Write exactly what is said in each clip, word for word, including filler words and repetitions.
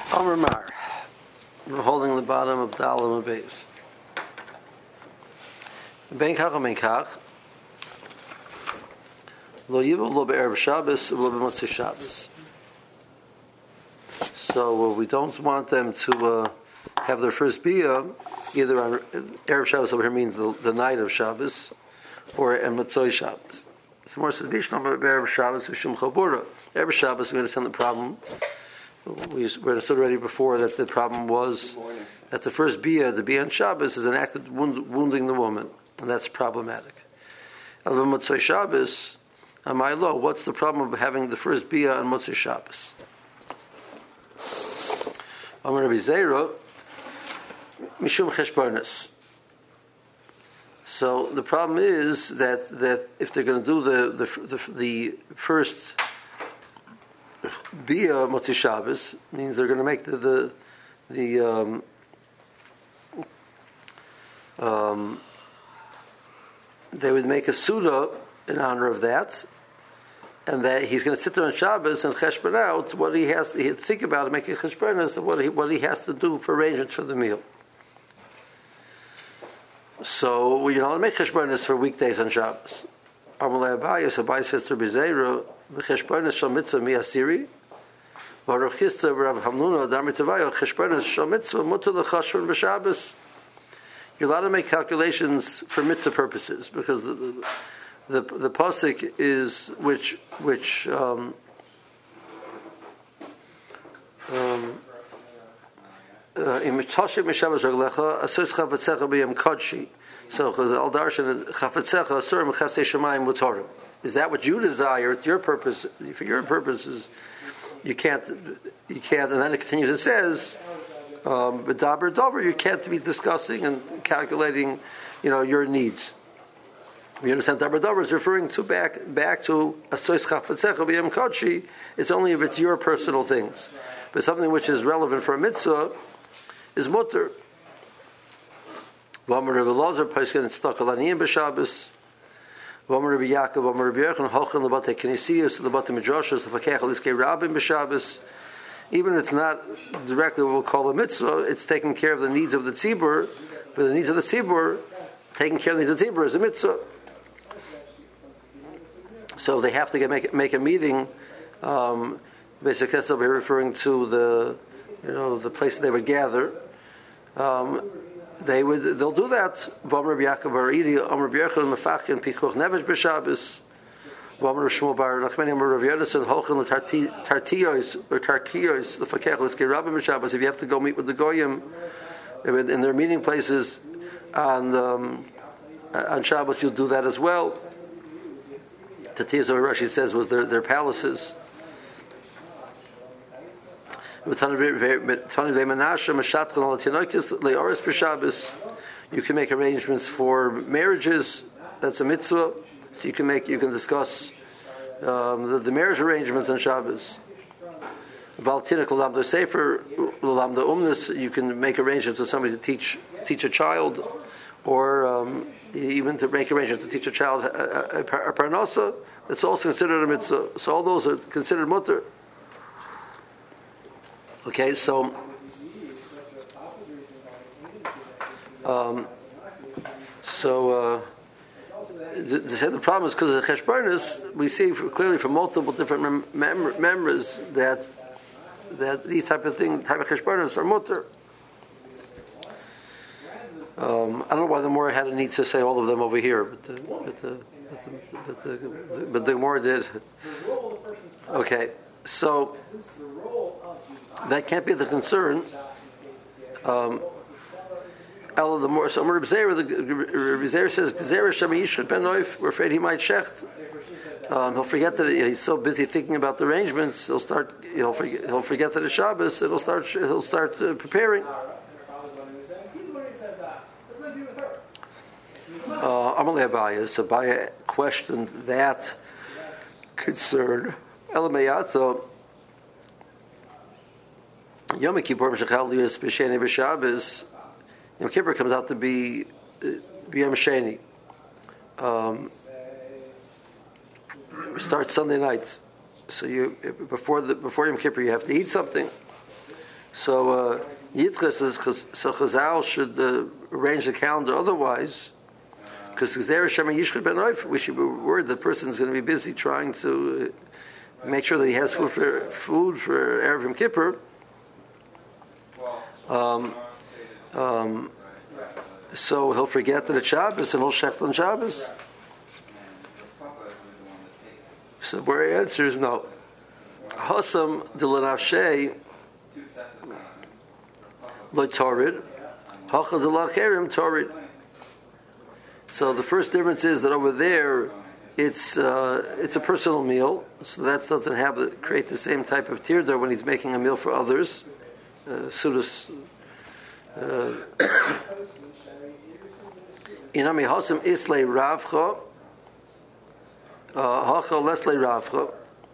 Amar Mar. We're holding the bottom of Dalam Abayis. Ben Kach and Ben Kach. Lo Yivu Lo Be'erev Shabbos, Lo Be'motzei Shabbos. So uh, we don't want them to uh, have their first biyah either on Erev Shabbos over here means the, the night of Shabbos, or on Motzei Shabbos. So more says Bishlam Erev Shabbos V'Shum Chabura. Erev Shabbos we understand the problem. We understood already before that the problem was that the first biyah, the biyah on Shabbos, is an act of wound, wounding the woman, and that's problematic. On Motzei Shabbos, on my law, what's the problem of having the first biyah on Motzei Shabbos? Amar Rabbi Zera, Mishum Cheshbonos. So the problem is that, that if they're going to do the the the, the first biyah Motzei Shabbos, means they're going to make the the, the um, um, they would make a suda in honor of that, and that he's going to sit there on Shabbos and cheshbon out what he has to think about and make a cheshbonos of what he what he has to do for arrangements for the meal. So you know, make cheshbonos for weekdays on Shabbos. Amalei Abayis, Abayis says to Rabbi Zera, cheshbonos shel mitzvah miasiri, v'Rav Chisda v'Rav Hamnuna Damri Tavayo cheshbonos shel mitzvah mutar l'chashbon b'Shabbos. You're allowed to make calculations for mitzvah purposes because the the, the, the pasuk is which which um, um, in Mitzvah Mishavas Raglecha Asur Chavetzecha B'Yom Kodshi. So because Al Darshan Chavetzecha Asur Mechafsei Shemayim L'Torah. Is that what you desire? It's your purpose. For your purposes, you can't. You can't. And then it continues. It says, um, "But daber dover, you can't be discussing and calculating, you know, your needs." We understand daber dover is referring to back back to Asur Chavetzecha B'Yom Kodshi. It's only if it's your personal things, but something which is relevant for a mitzvah is mutter. V'amar Rabbi Elazar Paiskin stuck alaniyim b'Shabbos. V'amar Rabbi Yaakov, V'amar Rabbi Yochanan hochin lebatei knesiyos, lebatei midrashos, lefakech aliskei rabbim b'Shabbos. Even if it's not directly what we'll call a mitzvah, it's taking care of the needs of the tzibur. But the needs of the tzibur, taking care of the needs of the tzibur is a mitzvah. So they have to get, make make a meeting. Um, basically, that's what we're referring to the. You know, the place they would gather, um, they would, they'll do that. V'amar Rabbi Yaakov bar Idi, Amar Rabbi Yochanan mefachkin pikuach nefesh b'Shabbos. V'amar Rabbi Shmuel bar Nachmani, Amar Rabbi Yonasan hochin l'tartiyos or tarkiyos l'fakech l'skei rabbim b'Shabbos. If you have to go meet with the goyim in their meeting places on um, on Shabbos, you'll do that as well. Tartiyos, Rashi says, was their their palaces. You can make arrangements for marriages. That's a mitzvah. So you can make, you can discuss um, the, the marriage arrangements on Shabbos. You can make arrangements with somebody to teach teach a child, or um, even to make arrangements to teach a child a, a, a parnasa. That's also considered a mitzvah. So all those are considered mutter. Okay, so um, so uh, the, the, the problem is because of the cheshbonos. We see clearly from multiple different mem- mem- members that that these type of thing, type of cheshbonos are mutter. Um, I don't know why the Gemara had a need to say all of them over here, but the but the but the, but the, but the Gemara did. Okay, so. That can't be the concern. Um, the more so, Rabbi Zera, the Rabbi Zera says, "Zera Shami Yishud Ben Noif." We're afraid he might shecht. Um, he'll forget that he's so busy thinking about the arrangements. He'll start. He'll forget. He'll forget that it's Shabbos. He'll start. He'll start uh, preparing. Amalei Abayis. Abayis questioned that concern. Elameyato. Yom Kippur Meshachal Lius B'Sheni B'Shabbos. Yom Kippur comes out to be B'Yom Sheni. Um, starts Sunday night, so you before the before Yom Kippur you have to eat something. So uh, Yitches is so Chazal should uh, arrange the calendar otherwise, because we should be worried the person is going to be busy trying to make sure that he has food for food for Erev Yom Kippur. Um, um, so he'll forget that it's Shabbos and he'll shecht on Shabbos. So where answer is no. Hasam delanavshei lo torid, hacha delacherim torid. So the first difference is that over there, it's uh, it's a personal meal, so that doesn't have to create the same type of tirda when he's making a meal for others. Uh, Sudas. Inami hasam islay ravcha, hacha leslay ravcha.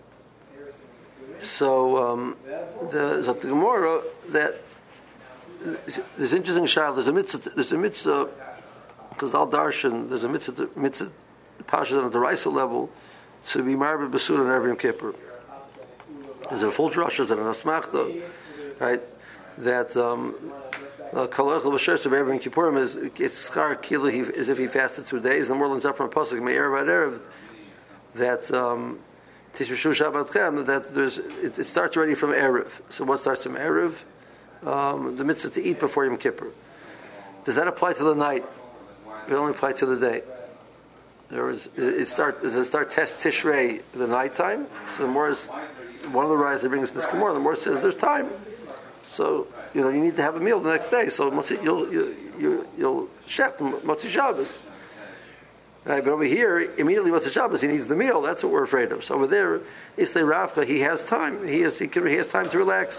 So um, the the Gemara that there's interesting shayla. There's a mitzvah. There's a mitzvah. Because al darshan, there's a mitzvah, mitzvah pasha on the Raisa level to be married b'suda on every Yom Kippur. Is it a full drush? Is it an asmachta? Right? That um, kolachal b'shers of every Yom Kippurim is it's schar kila as if he fasted two days. And the more up from a pasuk me'erev ad erev that um, tishrishu shabbatchem that there's it, it starts already from erev. So what starts from erev? Um, the mitzvah to eat before Yom Kippur. Does that apply to the night? It only apply to the day. There is it start does it start test Tishrei the nighttime? So the more is one of the rise that brings this Gemara, the more says there's time. So you know you need to have a meal the next day. So you'll you'll you'll, you'll chef Motzi Shabbos. Right, but over here, immediately Motzi Shabbos, he needs the meal. That's what we're afraid of. So over there, Islay Ravcha, he has time. He has he, can, he has time to relax.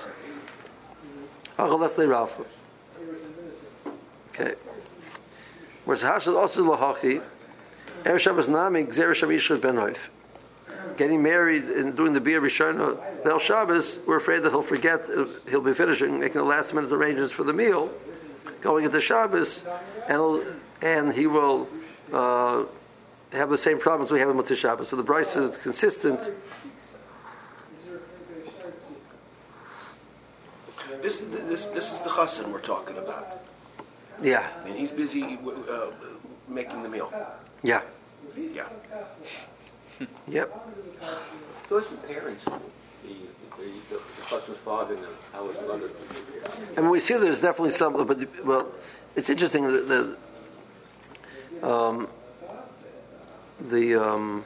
Okay. Whereas Hashad also lahachi, Erev Shabbos nami gzera shavishchut ben hoif. Getting married and doing the Bia Rishona Bel Shabbos, we're afraid that he'll forget, he'll be finishing, making the last minute arrangements for the meal, going into Shabbos, and he'll, and he will uh, have the same problems we have in Motzei Shabbos. So the Bryce is consistent. This this this is the chassan we're talking about. Yeah. And he's busy uh, making the meal. Yeah. Yeah. Yep. So it's the parents, the the the chassan's father, and how his mother. I mean, we see there's definitely some, but the, well, it's interesting that the um, the um,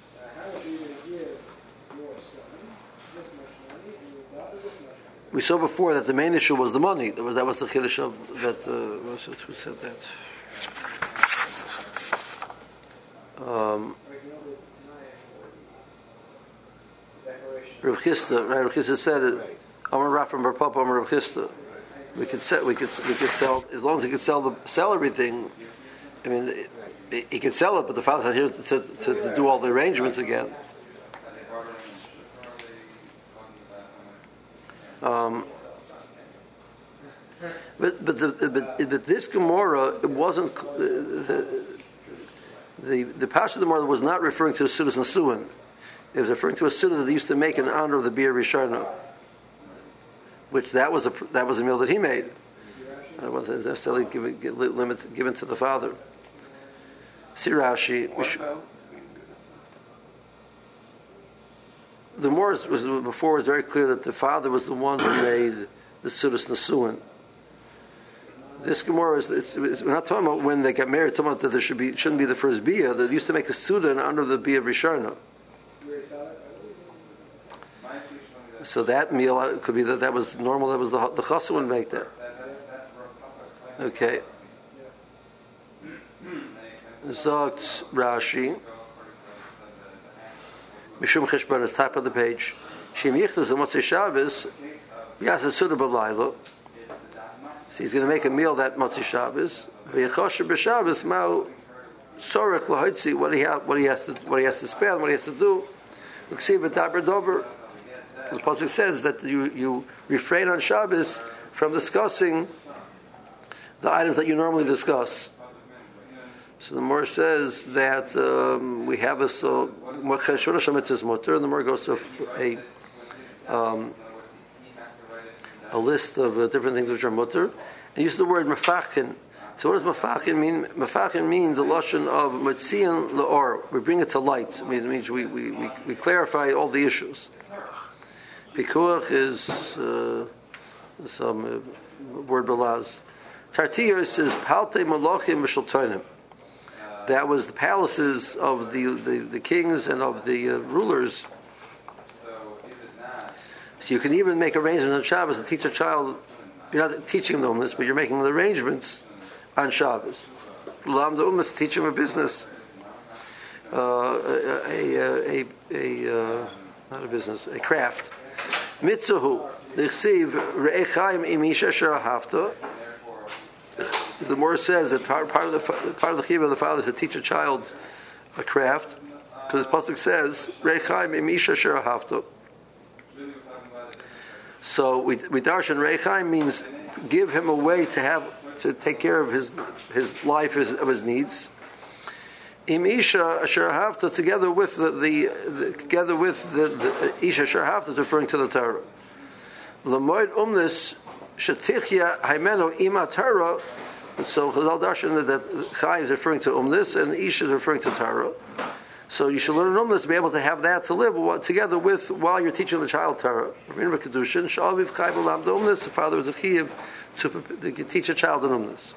we saw before that the main issue was the money. That was that was the chiddush of that. Uh, who said that? Um, Rav Chisda, right? Rav Chisda said it. Amar Rafam Bar Papa, Amar Rav Chisda. We could sell. We could. We could sell as long as he could sell the sell everything. I mean, it, he could sell it, but the father's not here to, to, to, to do all the arrangements again. Um, but but the but, but this Gemara, it wasn't the the, the Pasha of the Gemara was not referring to a Sudas and Suin. It was referring to a Suda that they used to make in honor of the Bia Rishona, which that was a that was a meal that he made. It wasn't necessarily given limit given to the father. Sirashi. The more was before was very clear that the father was the one who made the Sudas Nasuin. This Gemara is it's, it's, we're not talking about when they got married. We're talking about that there should be shouldn't be the first bia. They used to make a Suda in honor of the Bia Rishona. So that meal could be that that was normal. That was the the chassan would make that. Okay. Zogt Rashi. Mishum Cheshbon is top of the page. Shem Yichtas and Motzei Shabbos. Yas a Suda b'Layla. So he's going to make a meal that Motzei Shabbos. V'Yachosher b'Shabbos Mao Sorech Lahoitzi. What he ha- what he has to what he has to spend, what he has to do. L'ksiv v'Daber Dover. The pasuk says that you you refrain on Shabbos from discussing the items that you normally discuss. So the Mor says that um, we have a so Shorash HaMitzvah is Motor, and the Mor goes to a um, a list of uh, different things which are mutter, and he used the word mafachin. So what does mafachin mean? Mafachin means a lashon of matzian leor. We bring it to light. It means, it means we, we, we, we clarify all the issues. Pikuach is uh, some uh, word belaz. Tartiyos says palte malachim v'shaltonim. That was the palaces of the, the, the kings and of the uh, rulers. So you can even make arrangements on Shabbos to teach a child. You're not teaching them this, but you're making the arrangements on Shabbos. Lam the umas, teach him a business, uh, a a a, a uh, not a business, a craft. Mitzahu l'chsiv re'echaim imisha sherahafta. The Gemara says that part, part of the part of the chiyuv of the father is to teach a child a craft, because the pasuk says re'echaim imisha sherahafta. So we we darshan re'echaim means give him a way to have to take care of his his life, his, of his needs. Im isha asher hafta, together with the, the, the together with the, the isha asher hafta, referring to the Torah. L'moed umnis shetichya haimeno ima Torah. So Chazal darshan that Chaim is referring to umnis and isha is referring to Torah. So you should learn umnis to be able to have that to live together with while you're teaching the child Torah. The father was a chiyuv to, to teach a child in umnis.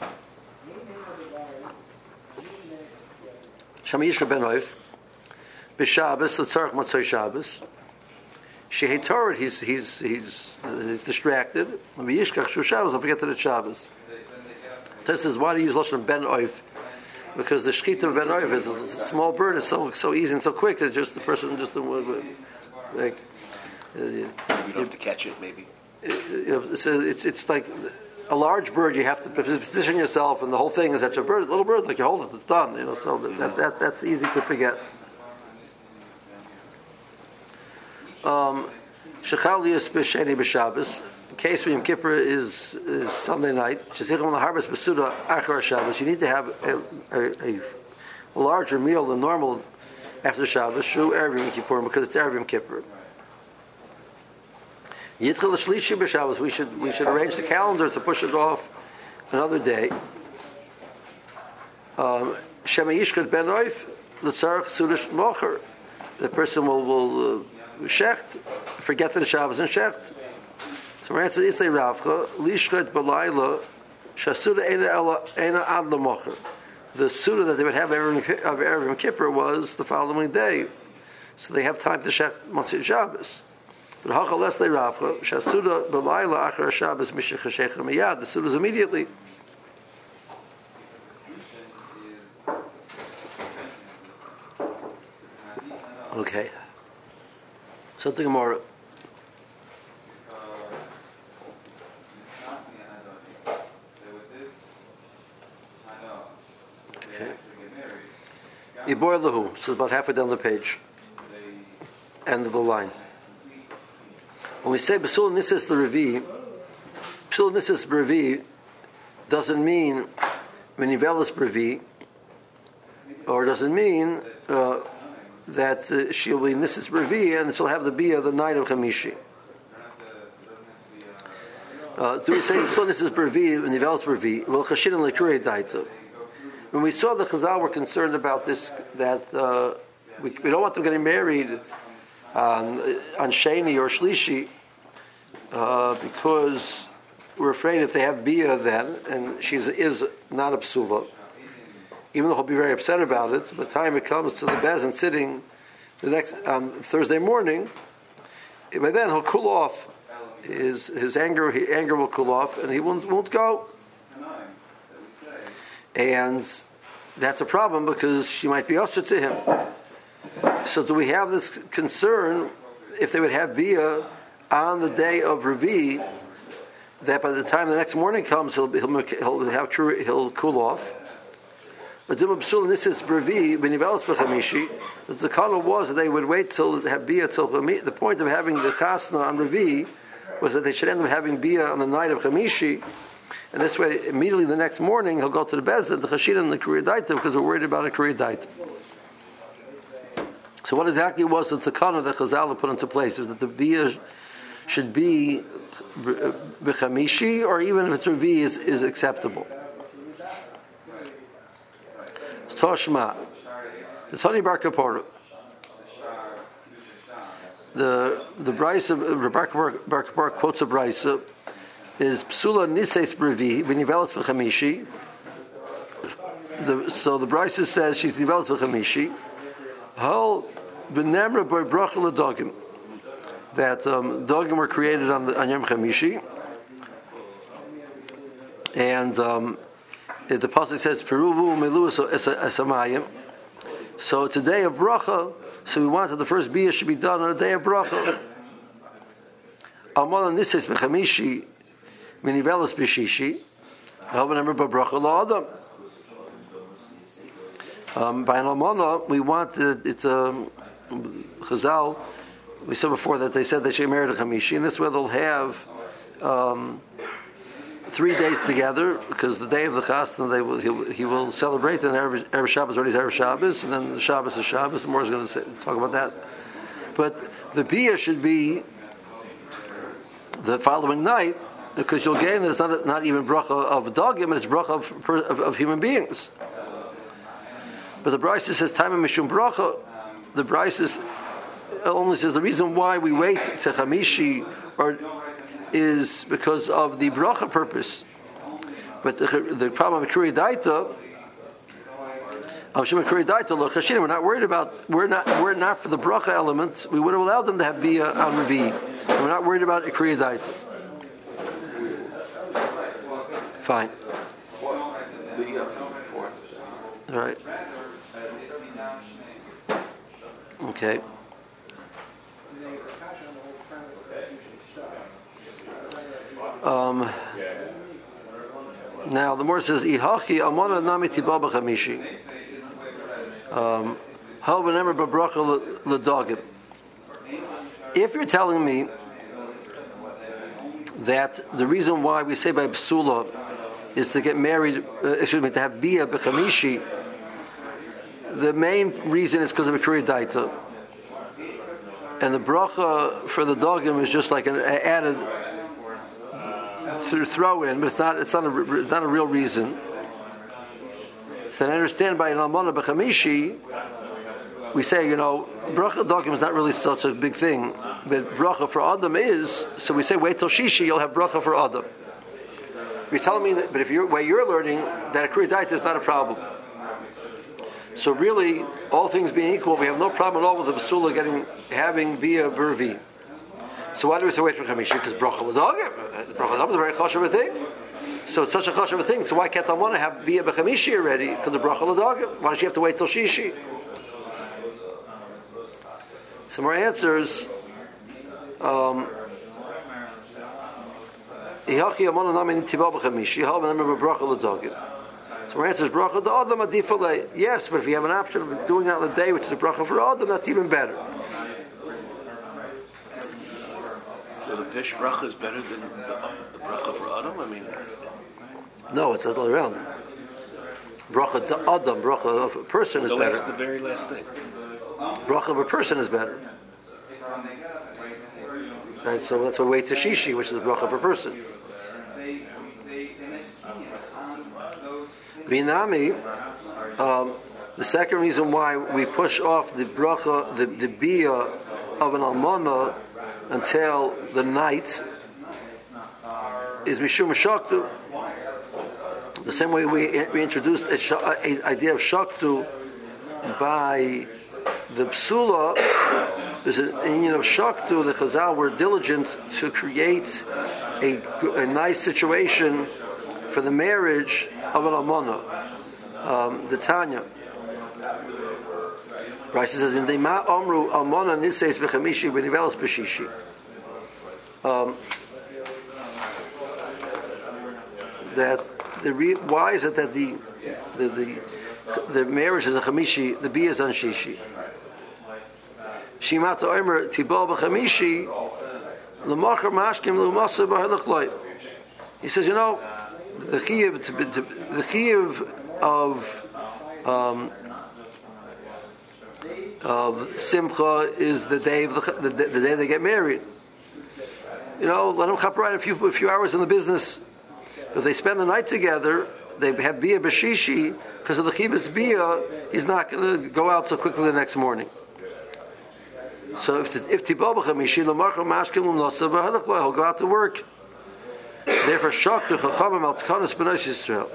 Shama Yishka ben Oif, b'Shabbos l'tzarech Motzei Shabbos. Shehei Torah, he's he's he's he's distracted. V'Yishkach Shu Shabbos, I'll forget that it's Shabbos. This says, why do you use lashon ben Oif? Because the shechita of ben Oif is a small bird, is so so easy and so quick that just the person just like uh, you don't have to catch it, maybe. You know, it's, it's it's like a large bird. You have to position yourself, and the whole thing is that your bird, a little bird, like you hold it, it's done. You know, so that that that's easy to forget. Um, Shechalius b'sheni b'Shabbos. In case Yom Kippur is, is Sunday night, Shezichim l'harbas b'suda achar Shabbos. You need to have a, a, a larger meal than normal after Shabbos. Shu erev Yom Kippur, because it's erev Yom Kippur. Yitchel l'shlishi b'Shabbos. We should we should arrange the calendar to push it off another day. Shema Yishkat ben Oif l'tzarech sudash mocher. The person will will uh, shecht, forget that the Shabbos and shecht. So our answer is Ravcha lishkat balayla shasuda ena ena ad lamocher. The suda that they would have of erev Yom Kippur was the following day, so they have time to shecht Motzei Shabbos. But hacha les Ravcha shasuda balayla achar Shabbos mishach shechar miyad. The suda is immediately. Okay. Something more. Ibor Lahu, so about halfway down the page, end of the line. When we say Besul Nisis the Revi, Besul Nisis Brevi doesn't mean Minivelis Brevi, or doesn't mean uh, that uh, she'll be Nisis Brevi and she'll have the Bia the night of Chamishi. Uh, do we say Besul Nisis Brevi, Minivelis Brevi? Well, Chashin and Lekure Daito. When we saw the Chazal were concerned about this, that uh, we, we don't want them getting married on, on Sheni or Shlishi uh, because we're afraid if they have Bia then, and she is not a psula, even though he'll be very upset about it, by the time it comes to the bezin sitting the next on Thursday morning, by then he'll cool off. His his anger his anger will cool off, and he won't won't go. And that's a problem because she might be usher to him. So do we have this concern if they would have Bia on the day of Revi, that by the time the next morning comes he'll he'll, he'll have true he'll cool off? But this is Revi when B'chamishi. The color was that they would wait till have Bia till the point of having the chasna on Revi was that they should end up having Bia on the night of Chamishi. And this way, immediately the next morning, he'll go to the Bezdin, the Chashida and the Kriya Daita, because we're worried about a Kriya Daita. So what exactly was the Takana that Chazal put into place? Is that the Bia should be b'chamishi, or even if it's revi is, is acceptable. Toshma, the Tony Bar Kaporu. The the Brisa, Rebbe Bar Kaporu quotes a Brisa, is Psula Nises Brevi, when Nivelis B'chamishi. The, so the Brisa says she's Nivelis B'chamishi. Hol B'nemra B'y Bracha L'Dogim. That um, Dogim were created on, the, on Yom Chamishi. And um, the Pasuk says, Peruvu Melu Esamayim. So it's a day of Bracha, so we wanted the first Biyah should be done on a day of Bracha. Amala Nises B'chamishi. Minivelis b'shishi, Halvanamar b'bracha la'adam. Um, by an almana, we want uh, it's um, Chazal. We said before that they said they should marry the Chamishi, and this way they'll have um, three days together, because the day of the Chasna they will he, will, he will celebrate, and Erev Shabbos already is Erev Shabbos, and then the Shabbos is Shabbos. The more is going to say, talk about that. But the Biyah should be the following night, because you'll gain that it's not, not even bracha of dogim, it's bracha of, of, of human beings. But the Brisa says, time of Mishum bracha, the Brisa only says the reason why we wait to Chamishi or, is because of the bracha purpose. But the, the problem of Kriyah Daita, we're not worried about, we're not we're not for the bracha elements, we would have allowed them to have Biyah on Revi. We're not worried about Kriyah Daita. Fine. All right. Okay. Um, now the more says Ihachi Amana Nami Tibal B'Chamishi. Um, if you're telling me that the reason why we say by Psula is to get married, uh, excuse me, to have Biyah B'Chamishi, the main reason is because of a Kriyah Daita. And the bracha for the dogim is just like an added throw in, but it's not, it's not a, it's not a real reason. So I understand by an Almana B'Chamishi, we say, you know, bracha dogim is not really such a big thing, but bracha for Adam is, so we say wait till Shishi, you'll have bracha for Adam. You're telling me that, but if you're, where you're learning that a Kriyah Daita is not a problem. So really, all things being equal, we have no problem at all with the Basula getting, having Biyah Bervi. So why do we say wait for Chamishi? Because bracha l'dogim, the bracha l'dogim is a very chosh of a thing. So it's such a chosh of a thing, so why can't I want to have Biyah B'Chamishi already? Because the bracha l'dogim. Why does she have to wait till Shishi? Some more answers. Um, Yes, but if you have an option of doing it on the day, which is a bracha for Adam, that's even better. So the fish bracha is better than the, the bracha for Adam? I mean, no, it's the other way around. Bracha to Adam, bracha of a person is the better. Last, the very last thing. Bracha of a person is better. Right, so that's why we wait to Shishi, which is the bracha of a person. Vinami, um, the second reason why we push off the bracha, the, the biyah of an almana until the night is mishum shaktu. The same way we, we introduced a, a, a idea of shaktu by the psula. There's an union of shaktu. The Chazal were diligent to create a, a nice situation for the marriage of an almana. Um, the Tanya. Right, says, "V'ndeima amru almana niseis b'chamishi v'nivelos b'shishi." Um, that the re, why is it that the the the, the marriage is a chamishi, the biyah is on shishi? Shimata omer tibal b'chamishi l'machar mashkim l'masa b'halachloi. He says, you know, the chiyuv the chiyuv of um, of simcha is the day of the, the, the day they get married. you know, let them chaperite a few a few hours in the business. If they spend the night together, they have bia b'shishi, because of the chibas bia, he's not going to go out so quickly the next morning. So if if tibal b'chamishi l'marcha mashkin l'nosa b'halach lo, he'll go out to work. Therefore, shok to chachamim al tkanos b'nais Yisrael.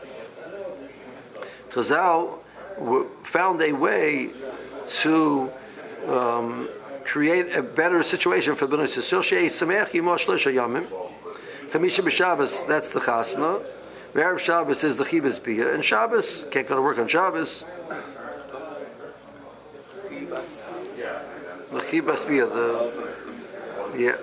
Chazal found a way to um, create a better situation for b'nais Yisrael. She'ei sameach yimo shloisha yamim. Chamisha b'Shabbos, that's the chasna. Erev Shabbos is the chibas bia, and Shabbos can't go to work on Shabbos. The chibas bia, the yeah.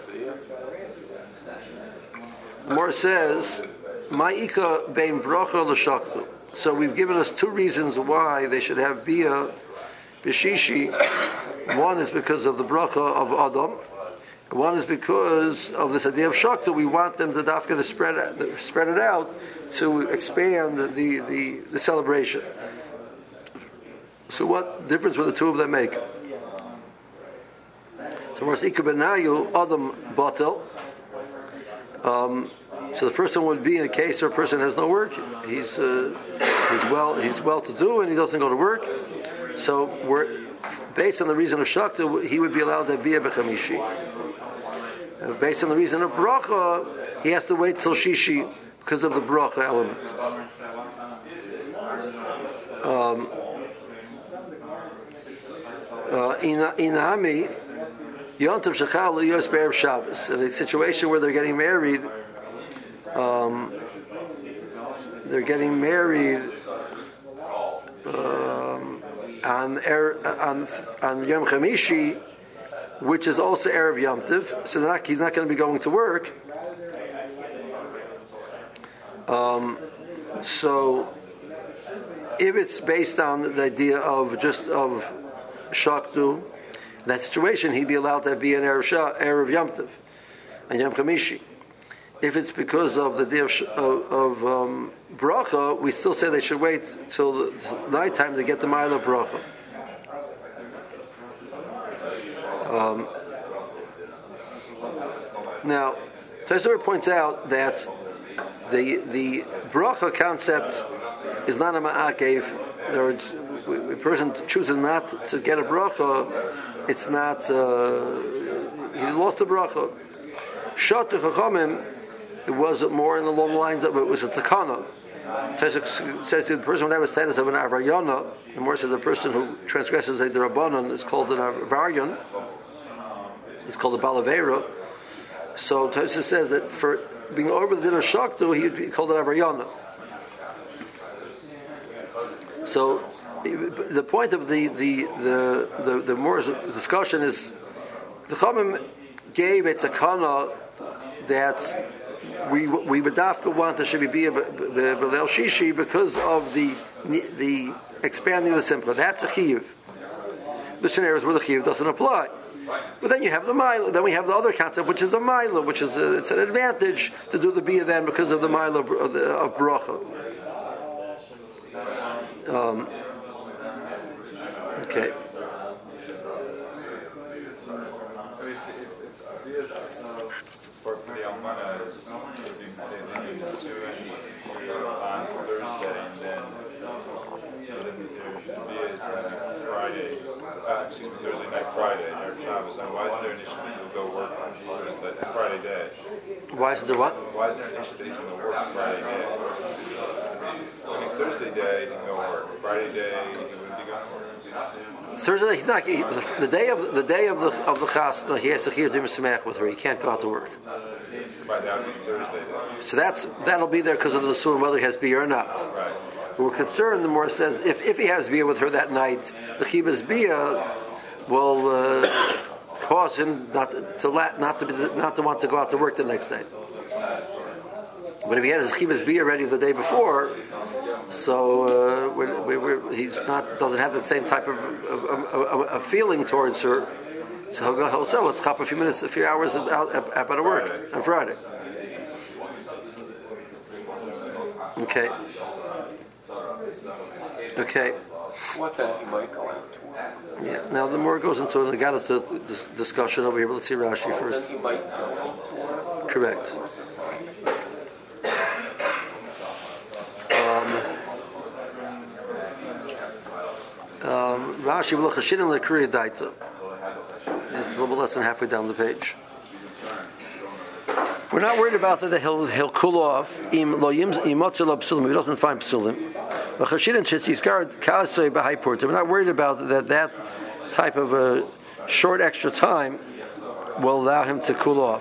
More says, "Ma'ika bein bracha l'shaktu." So we've given us two reasons why they should have bia b'shishi. One is because of the bracha of Adam. One is because of this idea of shakta. We want them to dafka to spread it, spread it out to expand the, the, the celebration. So what difference will the two of them make? So whereas ikabenayu adam batel. Um, so the first one would be in a case where a person has no work. He's uh, he's well he's well to do and he doesn't go to work. So we're based on the reason of shakta, he would be allowed to be a bechamishi. Uh, based on the reason of bracha, he has to wait till shishi because of the bracha element. Um, uh, in Ami, Yontav Shechal Liyos Be'erev Shabbos. In a situation where they're getting married, um, they're getting married um, on er, on on Yom Chamishi, which is also Erev Yom Tov, so not, he's not going to be going to work. Um, so, if it's based on the idea of just of Shaktu, in that situation, he'd be allowed to be an Erev, Shah, Erev Yom Tov and Yom Chamishi. If it's because of the day of, of, of um, Bracha, we still say they should wait till the nighttime to get the Ma'ila of Bracha. Um, now, Tosafot points out that the the bracha concept is not a ma'akev. In other words, a person chooses not to get a bracha, it's not uh, he lost the bracha. Shot to chachamim, it was more in the long lines of it was a takana. Tosafot says the person would have a status of an avarayana, and more says the person who transgresses a derabanan is called an avaryan. It's called a balavera. So Tosafot says that for being over the din of shaktu, he would be called an avarayana. So the point of the the the the, the more discussion is the Chachamim gave a takana that we we would dafka want there should be a b'leil shishi because of the the expanding of the simcha. That's a chiyuv. The scenarios where the chiyuv doesn't apply. But then you have the mila. Then we have the other concept, which is a mila, which is a, it's an advantage to do the bia then because of the mila of, the, of bracha. Um, okay. For the Almana, on Thursday, and then there is Friday, uh, excuse me, Thursday night, Friday, Erev Shabbos. And why isn't there an issue that you go work on Thursday, Friday day? Why isn't there what? Why isn't there an issue that you can go work on Friday day? I mean, Thursday day, you can go work. Friday day, you wouldn't be going to work. Thursday, he's not. He, the day of the day of the of the chasna, he has to hear Dimas Samech with her. He can't go out to work. By that would be Thursday. So that's that'll be there because of the Nisuin, whether he has beer or not. Right. We're concerned. The more says if, if he has beer with her that night, the chibas beer will uh, cause him not to not to be, not to want to go out to work the next day. But if he had his chibas beer ready the day before, so uh, we're, we're, he's not doesn't have the same type of, of, of, of feeling towards her. So he'll go. He'll say, "Let's hop a few minutes, a few hours out at, at, at work on Friday." Okay. Okay. What then he might go out to work? Yeah. Now the more it goes into it, I got us to this discussion over here. But let's see Rashi Oh, first. then he might go out to work. correct. Um, Rashi v'lo chashidim l'kriya daita. It's a little bit less than halfway down the page. We're not worried about that he'll he'll cool off. Im lo yim imotzel psulim. If he doesn't find psulim. L'chashidim shetzizkar kasei b'hai porta. We're not worried about that. That type of a short extra time will allow him to cool off.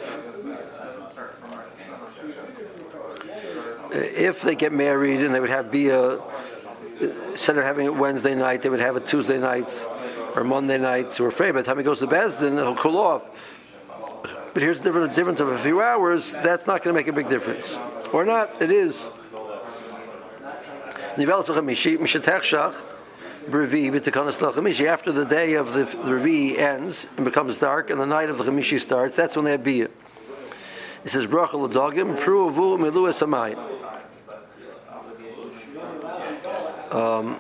If they get married and they would have bia, instead of having it Wednesday night, they would have it Tuesday nights or Monday nights. So we're afraid by the time he goes to Bezdin, he'll cool off. But here's the difference, difference of a few hours. That's not going to make a big difference. Or not, it is. After the day of the, the Revi ends and becomes dark and the night of the Chamishi starts, that's when they have bia. It says, Bracha l'dogim, pruvu milu esamayim. Um,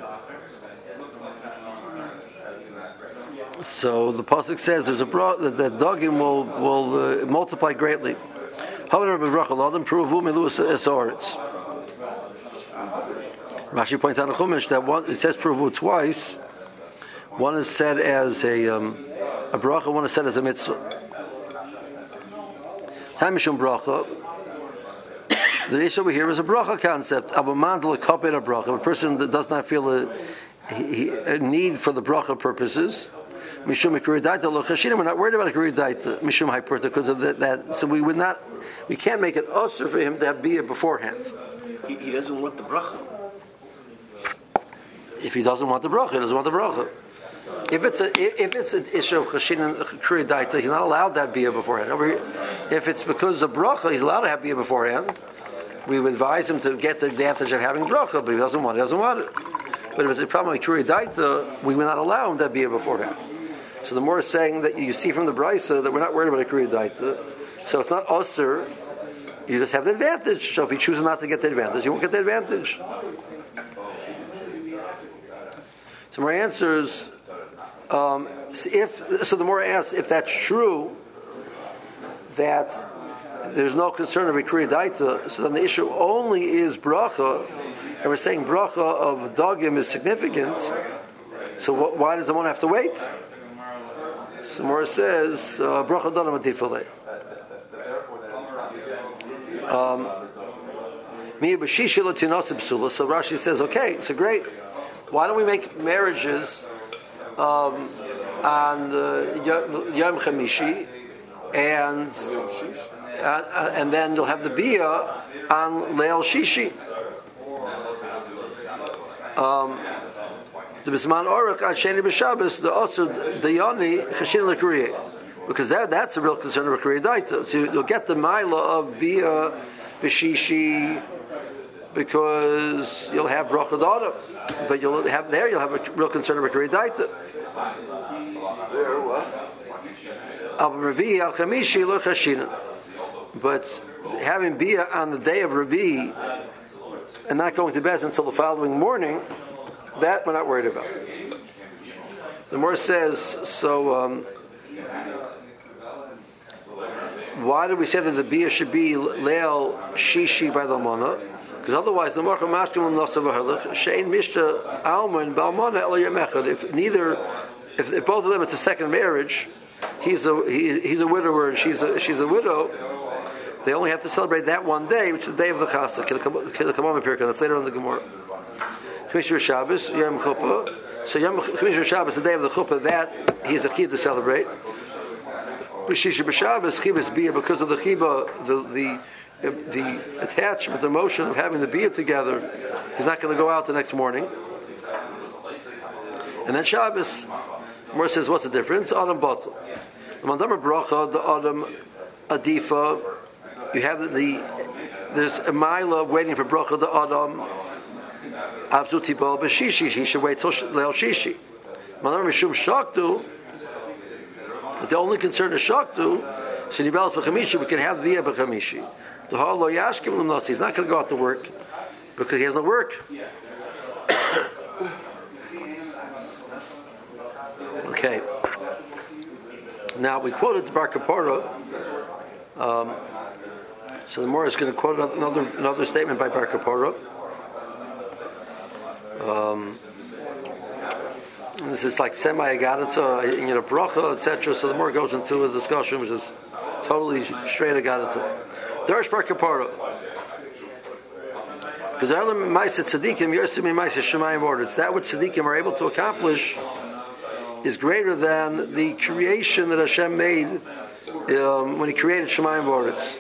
so the pasuk says there's a bra- that the dogim will will uh, multiply greatly. Rashi points out in Chumash that one, it says pruvu twice. One is said as a um, a bracha, one is said as a mitzvah. Time mishum bracha. The issue over here is a bracha concept. A bracha. A person that does not feel a, a need for the bracha purposes. Mishum ikuridaita lo chashidim. We're not worried about ikuridaita. Mishum hyperta because of that, that. So we would not. We can't make it usher for him to have bia beforehand. He, he doesn't want the bracha. If he doesn't want the bracha, he doesn't want the bracha. If it's a if it's an issue of chashidim ikuridaita, he's not allowed to have bia beforehand. If it's because of bracha, he's allowed to have bia beforehand. We would advise him to get the advantage of having bracha, but if he doesn't want it, he doesn't want it. But if it's a problem with Kuri Daita, we will not allow him to be here beforehand. So the more saying that you see from the Brisa that we're not worried about a Kuri Daita, so it's not usher, you just have the advantage. So if he chooses not to get the advantage, you won't get the advantage. So my answer is, um, if so the more I ask if that's true, that there's no concern of a Kriya Daita, so then the issue only is bracha, and we're saying bracha of dogim is significant, so what, why does the one have to wait? So more says, bracha donam adifalei. So Rashi says, okay, so great. Why don't we make marriages um, on uh, Yom Chamishi, and Uh, and then you'll have the bia on Leil Shishi. Um, the Bisman Orach on Sheni B'Shabbos, the also the Yoni Chashin L'Kriya, because that that's a real concern of Kriya Daita. So you'll get the Maila of bia B'Shishi because you'll have Bracha D'Adam, but you'll have there you'll have a real concern of Kriya Daita. There what? Al Revi Al Chamishi Lo Chashin. But having bia on the day of Revi and not going to bed until the following morning, that we're not worried about. The Gemara says, so um, why do we say that the bia should be leil shishi by the almana? Because otherwise, the marcha mashkim l'nosav ha'halach shein mishta alman ba'almana ela yamechad. If neither, if, if both of them it's a second marriage, he's a he, he's a widower and she's a she's a widow. They only have to celebrate that one day, which is the day of the chasa. Kilakamam Pirkan. That's later on in the Gemara. Chamisha Shabbos, Yom Chuppah. So Yom Chamisha Shabbos, the day of the Chuppah, that he's a chid to celebrate. B'Shisha B'Shabbos, chibas bia, because of the chiba, the the the attachment, the emotion of having the bia together. He's not going to go out the next morning. And then Shabbos, Gemara says, what's the difference? Adam Batel. The Mandamar Bracha, the Adam Adifa. You have the, the there's a mila waiting for bracha the adam absolutely bal b'shishi. He should wait till leil shishi. Manar mishum shaktu. The only concern is shaktu. So nibelas b'chamishi. We can have via b'chamishi. The hal lo yashkim l'nasi. He's not going to go out to work because he has no work. Okay. Now we quoted the Bar Kapara. Um, So the Gemara is going to quote another another statement by Bar Kapara. Um, this is like semi-agadita, you know, bracha, et cetera. So the Gemara goes into a discussion which is totally straight agadita. Darash Bar Kapara. It's that what tzaddikim are able to accomplish is greater than the creation that Hashem made um, when He created Shemayim V'Oretz.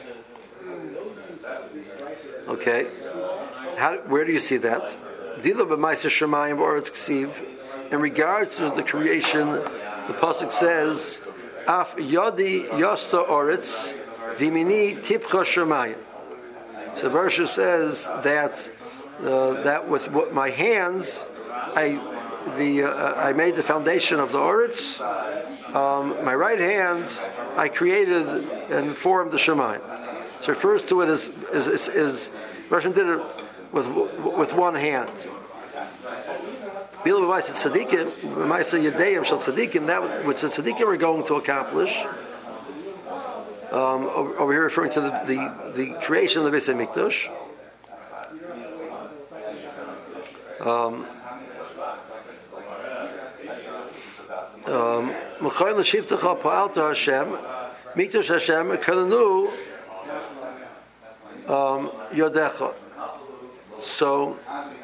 Okay, How, where do you see that? In regards to the creation, the pasuk says, "Af yodi yosta oretz v'mini tipcha shemayim." So the verse says that uh, that with my hands, I the uh, I made the foundation of the oretz. Um, my right hand, I created and formed the shemayim. So it refers to it as as as, as Hashem did it with with one hand. That which the tzaddikim are going to accomplish. Um, over, over here, referring to the, the, the creation of the Beis Hamikdash. Um, M'chayil l'shivtecha pa'alta Hashem, Mikdash Hashem, Kalanu Yodecha. So,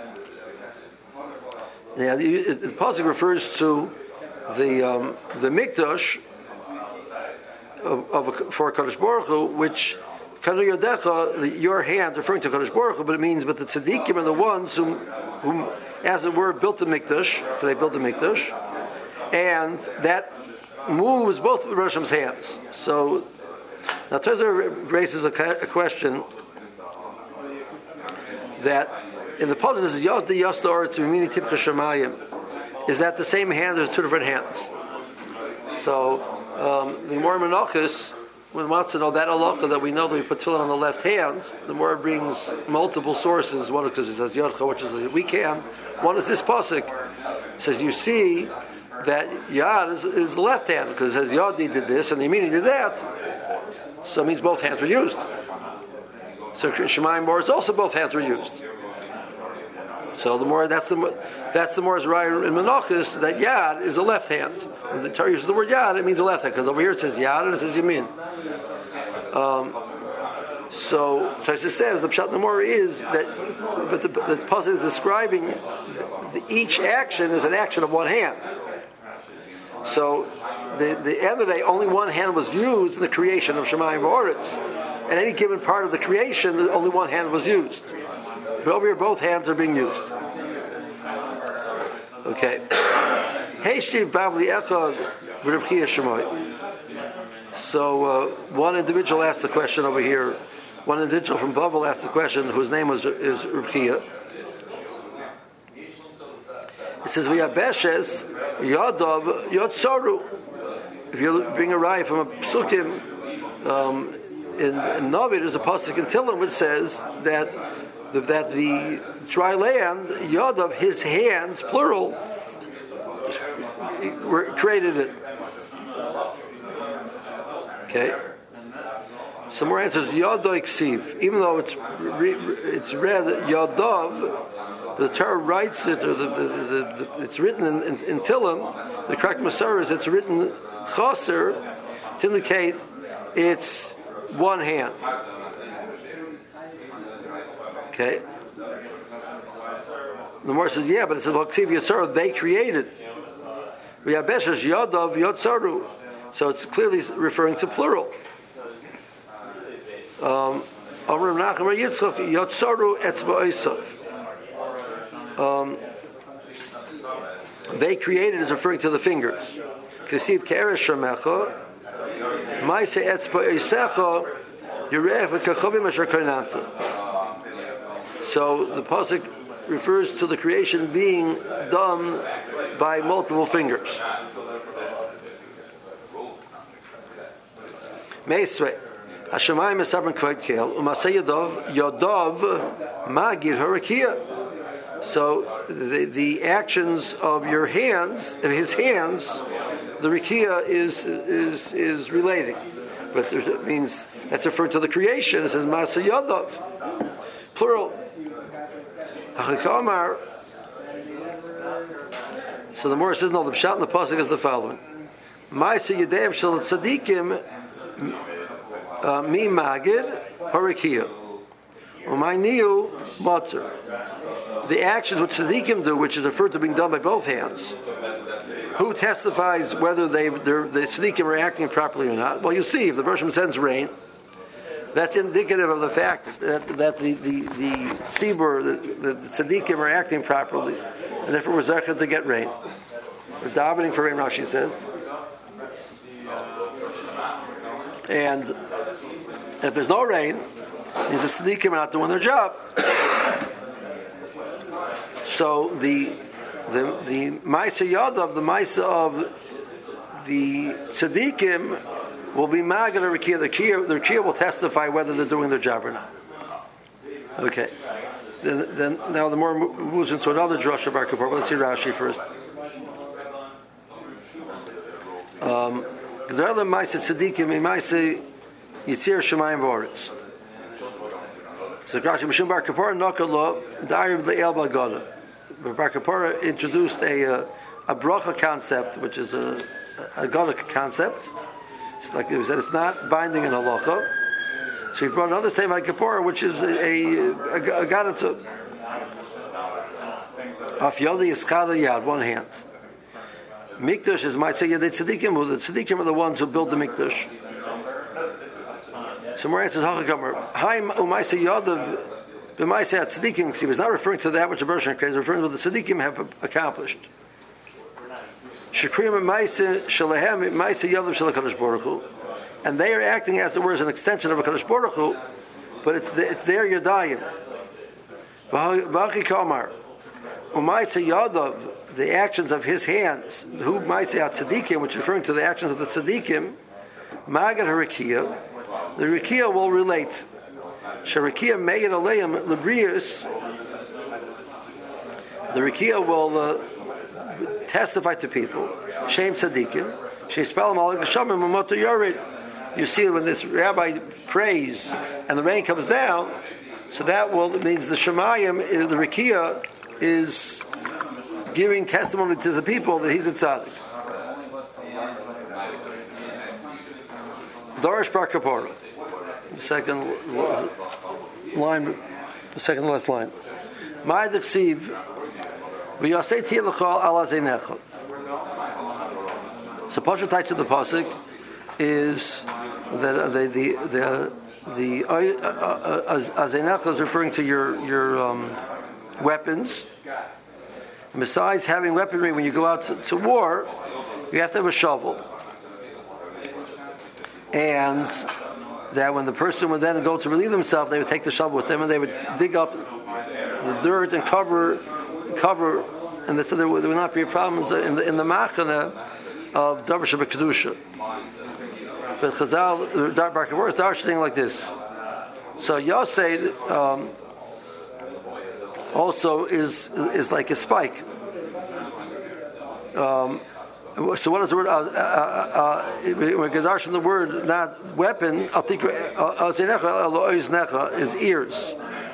yeah, the, the pasuk refers to the um, the Mikdash of, of a, for Kadosh Baruch Hu, which Kalanu Yodecha, your hand, referring to Kadosh Baruch Hu, but it means, but the tzaddikim are the ones whom, whom, as it were, built the Mikdash. So they built the Mikdash, and that moves both of Hashem's hands. So now Tezra raises a, a question that in the pasuk this is Yod the Yosta Oretz V'mini Tipcha Shemayim. Is that the same hand or two different hands? So um, the Gemara Menachos, when wants to know that halacha that we know that we put tefillin on the left hand, the Gemara brings multiple sources. One because it says Yodcha, which is a weak hand. One is this pasuk. It says you see that Yad is, is the left hand because it says Yodi did this and Yemini did that. So it means both hands were used. So Shemayim Boretz also both hands were used. So the more that's the that's the more is right in Menachos that Yad is a left hand. When the Torah uses the word Yad, it means a left hand because over here it says Yad and it says Yamin. Um, so so it says the Pshat Namor is that, but the, the pasuk is describing the, each action is an action of one hand. So the the end of the day, only one hand was used in the creation of Shemayim V'Oretz. At any given part of the creation, only one hand was used. But over here, both hands are being used. Okay. Hey, Steve Bavli Echad Reb Chia Shemoy. So uh, one individual asked the question over here. One individual from Babel asked the question, whose name was is Reb Chia. It says, "V'yabeshes Yodov Yotzoru." If you bring a raya from a psukim, um, in, in Navi, there's a pasuk in Tehillim which says that the, that the dry land, Yodov, his hands, plural, were created it. Okay. Some more answers. Yodov Ksiv, even though it's re, it's read Yodov. The Torah writes it, or the, the, the, the, it's written in, in, in Tehillim. The correct Masorah is it's written Chaser to indicate it's one hand. Okay. The Gemara says, yeah, but it says Haksiv Yotzaru, they created. V'yabeshes Yodov Yotzaru. So it's clearly referring to plural. Um, Amr Menachem Yitzchak Yotzaru Etzba Esav. Um, they created is referring to the fingers. Kesiv Keresh Shamecha, Maise Etzba Esecha, Yerech V'Kachovim Asher Kainanta. So the pasuk refers to the creation being done by multiple fingers. Meisvei Hashemayim Esabran Kved Kel Umasei Yodov Yodov Magid Harakia. So the, the actions of your hands, of his hands, the rikia is is is relating. but it means that's referred to the creation. It says Ma'aseh Yadav, plural. Hachikamar. So the Morris says no. The pshat in the pasuk is the following: Ma'aseh Yadav shel tzadikim mi magid harikia, u'mayniu matzer. The actions which tzaddikim do, which is referred to being done by both hands, who testifies whether they the tzaddikim are acting properly or not? Well, you see, if the Bershom sends rain, that's indicative of the fact that, that the the the tzibur, the, the tzaddikim are acting properly, and therefore we're zeichet to get rain. We're davening for rain, Rashi says, and if there's no rain, means the tzaddikim are not doing their job. So the the the Ma'aseh Yadav, the Ma'aseh of the tzaddikim, will be Magad or Rekiah. The Rekiah, the Rekiah will testify whether they're doing their job or not. Okay. Then, then now the more moves into another drasha bar Kippur. Let's see Rashi first. Um, the other Ma'aseh tzaddikim, Ma'aseh Yitzir Shemayim V'Oretz. So Rashi Mishum bar Kippur Nokalo Da'ariv Le'el B'Gana. Bar Kippur introduced a uh, a bracha concept, which is a a Gana concept. It's like he said, it's not binding in halacha. So he brought another statement like Kippur, which is a a, a, a Gana to Af Yodi Yischada Yad, one hand. Mikdash is might say Yadei Tzadikim, who the Tzadikim are the ones who build the Mikdash. So more answers Hachakamer. Haim Umaisa Yadav B'Maisa Tzadikim. He was not referring to that which a Bershon created, referring to what the Tzadikim have accomplished. Shekrim Maisa Shalahem Maisa Yadav Shalakadosh Baruch Hu, and they are acting as it were as an extension of a Kadosh Baruch Hu, but it's the, it's their Yadayim. V'Hachi Kamar Umaisa Yadav, the actions of his hands. Who Maisa Tzadikim, which is referring to the actions of the Tzadikim. Magad HaRekiah. The Rekiah will relate. Sharikiah Megad Aleim Librius. The Rekiah will uh, testify to people. Shem Tzadikim. Sheispelam Alek Shamim Mamoto Yored. You see when this rabbi prays and the rain comes down, so that will means the Shemayim, the Rekiah is giving testimony to the people that he's a tzaddik. Darish Bar Kippur. The second line, the second last line. My deceive, v'yasei tilachal ala zeinecha. So Pasha Taich of the pasuk is that the the the the azeinecha is referring to your your um, weapons. And besides having weaponry, when you go out to, to war, you have to have a shovel. And that when the person would then go to relieve themselves, they would take the shovel with them and they would dig up the dirt and cover, cover, and they said there would, there would not be problems in the in the machana of Davar Shabbat But Chazal, Dar Bar Kippur is darshaning like this. So Yosei um, also is is like a spike. Um, So what is the word? Uh, uh, uh, we're gedarshan the word not weapon. Is ears.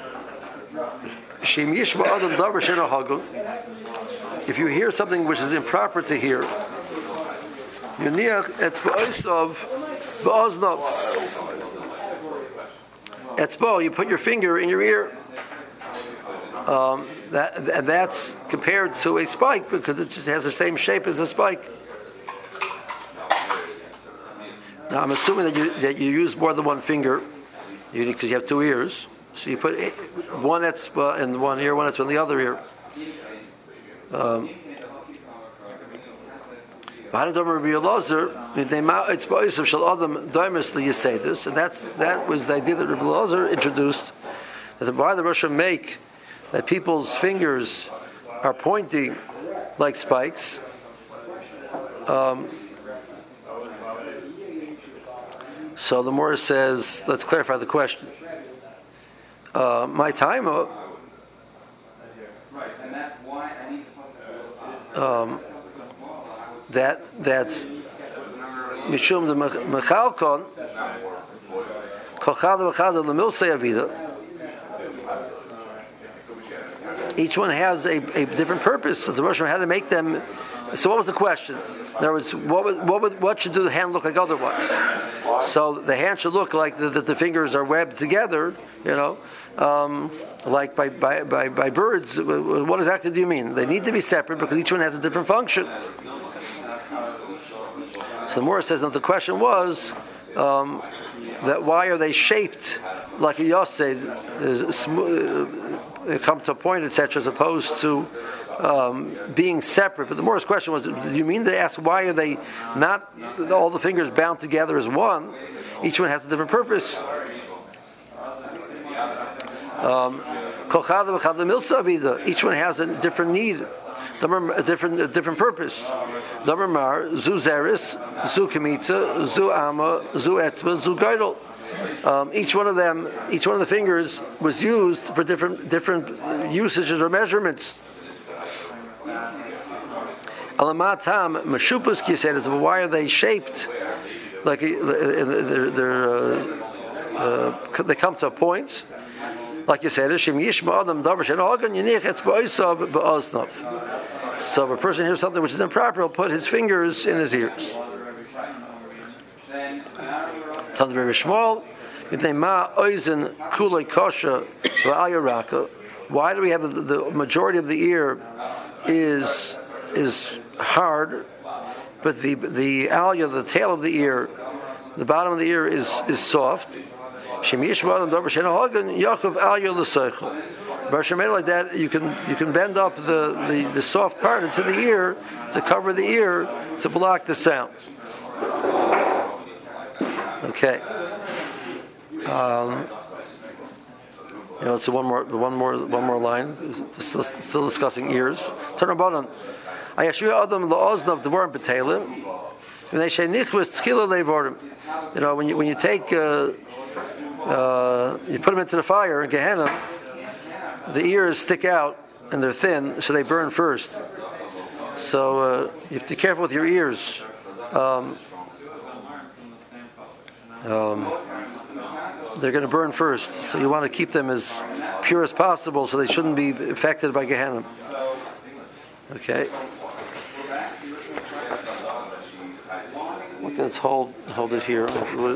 If you hear something which is improper to hear, you put your finger in your ear. Um, that and that's compared to a spike because it just has the same shape as a spike. Now I'm assuming that you that you use more than one finger, because you, you have two ears. So you put one etzba in one ear, one etzba in the other ear. Um, and that's that was the idea that Rabbi Elazar introduced, that why the Rosh make that people's fingers are pointing like spikes. Um, so the Morris says, let's clarify the question. Uh, my time up. Um, that that's mishum the mechalkon kochada v'chada lemilsei avida. Each one has a, a different purpose. So the Rosh Hashanah had to make them. So what was the question? In other words, what would, what would, what should do the hand look like otherwise? So the hand should look like the, the, the fingers are webbed together. You know, um, like by, by by by birds. What exactly do you mean? They need to be separate because each one has a different function. So the Morah says that the question was um, that why are they shaped like a yosed, uh, come to a point, et cetera, as opposed to um, being separate. But the Morah's question was, do you mean to ask why are they not all the fingers bound together as one? Each one has a different purpose. Um, each one has a different need, a different a different purpose. Zu zeris, zu kemitza, zu ama, zu etzba, zu geidel. Um, each one of them, each one of the fingers was used for different different usages or measurements. Alamatam mashupas kisedes. Why are they shaped? Like they're, they're uh, uh, they come to a point. Like you said, so if a person hears something which is improper, he'll put his fingers in his ears. Why do we have the, the majority of the ear is is hard, but the the alia, the tail of the ear, the bottom of the ear is is soft? Like that, you can you can bend up the, the, the soft part into the ear to cover the ear to block the sound. Okay. Um, you know, so one more one more one more line. Still, still discussing ears. Turn about on. I assure Adam the oznav devorim b'teilim. When they say nichvus tchila levorim, you know, when you when you take uh, uh, you put them into the fire in Gehenna, the ears stick out and they're thin, so they burn first. So uh, you have to be careful with your ears. Um, um, they're going to burn first, so you want to keep them as pure as possible, so they shouldn't be affected by Gehenna. Okay. Let's hold hold it here.